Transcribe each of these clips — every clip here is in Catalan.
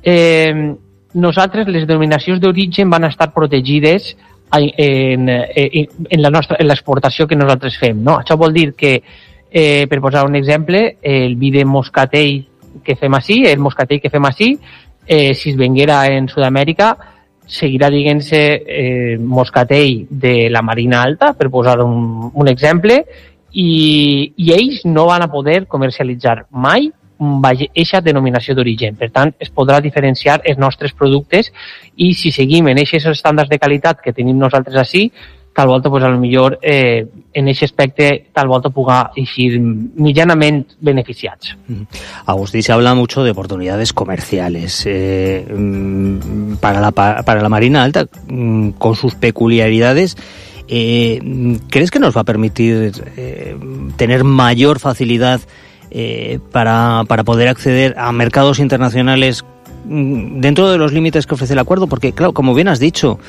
nosaltres les denominacions d'origen van estar protegides en l'exportació que nosaltres fem, no? Això vol dir que, per posar un exemple, el vi de moscatell que fem així, el moscatell que fem així, si es venguera en Sud-amèrica, seguirà dient-se moscatell de la Marina Alta, per posar un exemple, i ells no van a poder comercialitzar mai aquesta denominació d'origen. Per tant, es podrà diferenciar els nostres productes i si seguim en aquests estàndards de qualitat que tenim nosaltres així, tal volta, pues, a lo millor, en aquest aspecte, tal volta puga eixir mitjanament beneficiats. Agustí, se habla mucho de oportunidades comerciales para la Marina Alta, con sus peculiaridades. ¿Crees que nos va a permitir tener mayor facilidad para poder acceder a mercados internacionales dentro de los límites que ofrece el acuerdo? Porque, claro, como bien has dicho,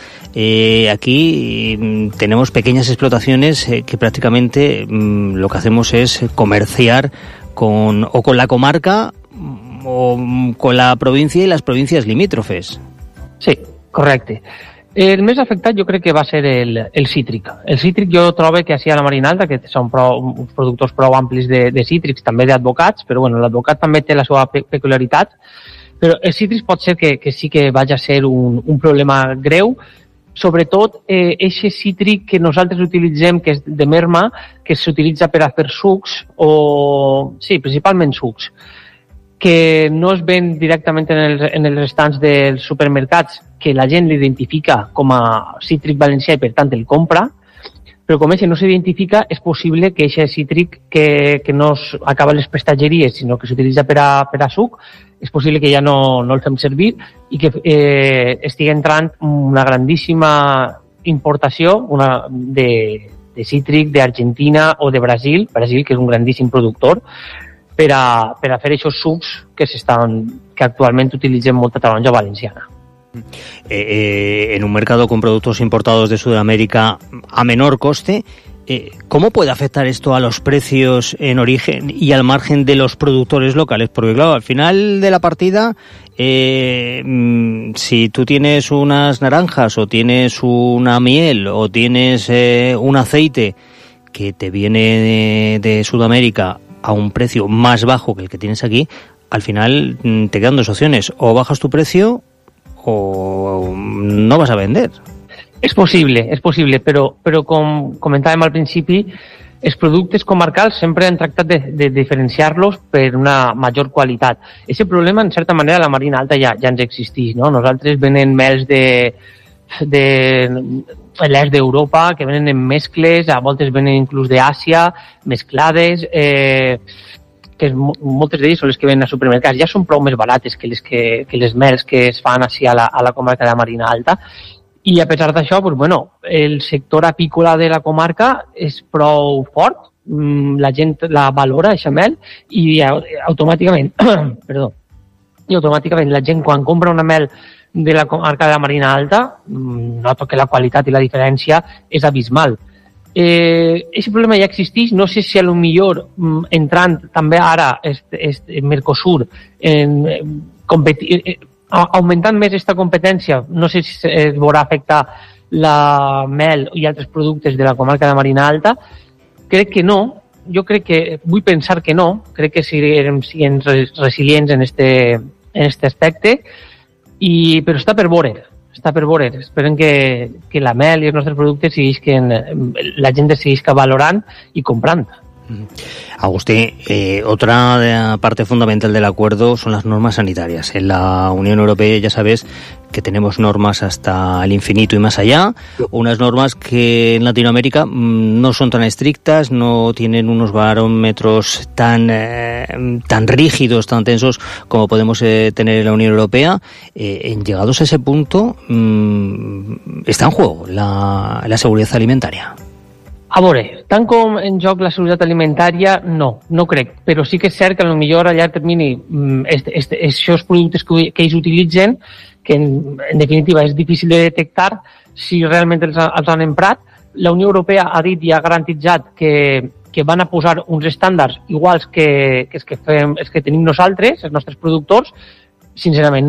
aquí tenemos pequeñas explotaciones que prácticamente lo que hacemos es comerciar con la comarca o con la provincia y las provincias limítrofes. Sí, correcte. El més afectat jo crec que va ser el cítric. El cítric jo trobo que així a la Marina Alta, que són uns productors prou amplis de cítrics, també d'advocats, però bueno, l'advocat també té la seva peculiaritat, però el cítric pot ser que sí que vagi a ser un problema greu, sobretot aquest cítric que nosaltres utilitzem, que és de merma, que s'utilitza per a fer sucs, sí, principalment sucs, que no es ven directament en els estants dels supermercats, que la gent l'identifica com a cítric valencià i per tant el compra, però com no s'identifica, és possible que aquest cítric que no acaba a les prestatgeries, sinó que s'utilitza per a suc, és possible que ja no el fem servir i que estigui entrant una grandíssima importació de cítric d'Argentina o de Brasil, que és un grandíssim productor, per a fer aquests sucs que actualment utilitzem molta taronja valenciana. En un mercado con productos importados de Sudamérica a menor coste, ¿cómo puede afectar esto a los precios en origen y al margen de los productores locales? Porque claro, al final de la partida, si tú tienes unas naranjas o tienes una miel o tienes un aceite que te viene de Sudamérica a un precio más bajo que el que tienes aquí, al final te quedan dos opciones: o bajas tu precio o no vas a vender. És possible, però com comentàvem al principi, els productes comarcals sempre han tractat de diferenciar-los per una major qualitat. Aquest problema, en certa manera, a la Marina Alta ja ens existeix, no? Nosaltres venen mels de l'est d'Europa, que venen en mescles, a voltes venen inclús d'Àsia, mesclades, que moltes d'elles són les que venen a supermercats. Ja són prou més barates que les mels que es fan així a la comarca de la Marina Alta. I a pesar d'això, pues, bueno, el sector apícola de la comarca és prou fort, la gent la valora, aquesta mel, i automàticament, la gent quan compra una mel de la comarca de la Marina Alta, nota que la qualitat i la diferència és abismal. Aquest problema ja existeix, no sé si a lo millor entrant també ara Mercosur augmentant més aquesta competència, no sé si es veurà afectar la mel i altres productes de la comarca de Marina Alta. Crec que no, vull pensar que no, crec que siguem resilients en este aspecte, però està per veure. Esperem que la mel i els nostres productes la gent seguisca valorant i comprant. Agustí, otra parte fundamental del acuerdo son las normas sanitarias. En la Unión Europea ya sabes que tenemos normas hasta el infinito y más allá, unas normas que en Latinoamérica no son tan estrictas, no tienen unos barómetros tan rígidos, tan tensos como podemos tener en la Unión Europea. Llegados a ese punto, está en juego la seguridad alimentaria. A veure, tant com en joc la seguretat alimentària, no crec, però sí que és cert que potser a llarg termini aquests productes que ells utilitzen, que en definitiva és difícil de detectar si realment els han emprat, la Unió Europea ha dit i ha garantitzat que van a posar uns estàndards iguals que els que tenim nosaltres, els nostres productors. Sincerament